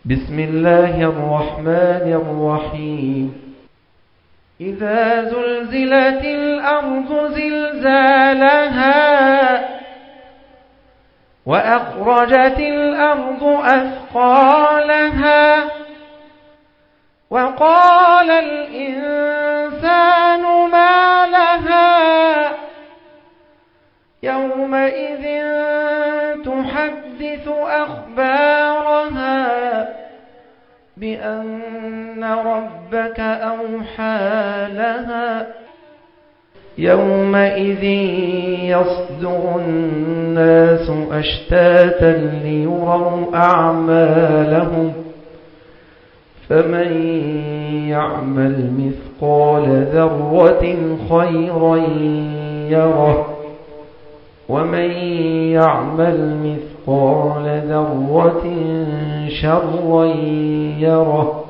بسم الله الرحمن الرحيم إذا زلزلت الأرض زلزالها وأخرجت الأرض أثقالها وقال الإنسان ما لها يومئذ تحدث أخبارها بأن ربك أوحى لها يومئذ يصدر الناس أشتاتا ليروا أعمالهم فمن يعمل مثقال ذرة خيرا يره ومن يعمل مثقال ذرة شرا يره